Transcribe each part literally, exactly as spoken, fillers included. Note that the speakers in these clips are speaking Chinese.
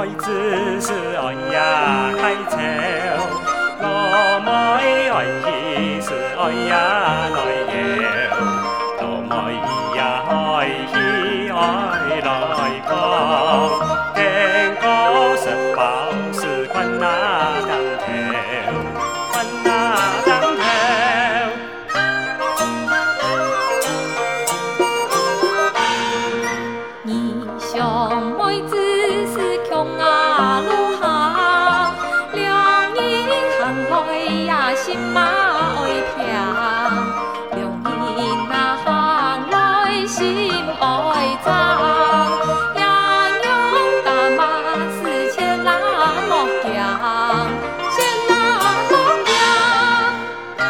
妹子是爱呀开潮，老妹爱喜是爱呀来摇，老妹呀爱喜爱来讲，经过十包是困那当头，困那当头。 你想妹子是强啊路行，两人行来呀心嘛爱听，两人那行来心爱脏，呀用大马是千拉莫强，千拉莫强。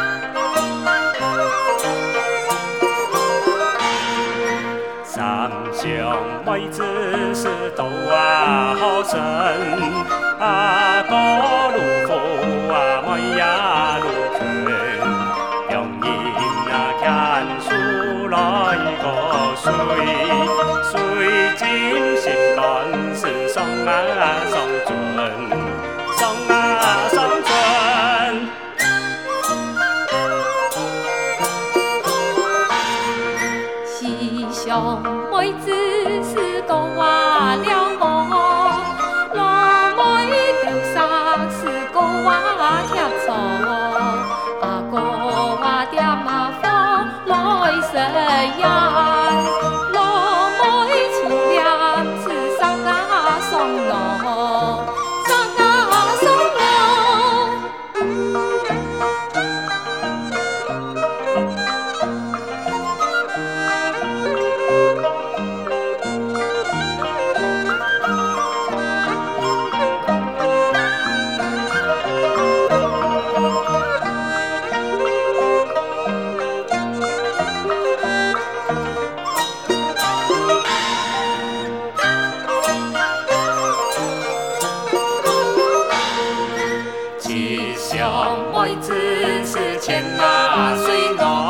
三兄妹子是斗啊好神，啊哥路夫啊妹呀路群，两人啊看书来个水，水晶心肝是双啊双准，双啊双准。 是兄妹子是个话了我，老妹丢杀是个话贴错，阿哥话点麻烦来食呀，老妹情念是双啊双路，双啊双路。 七兄妹子是牵马水路。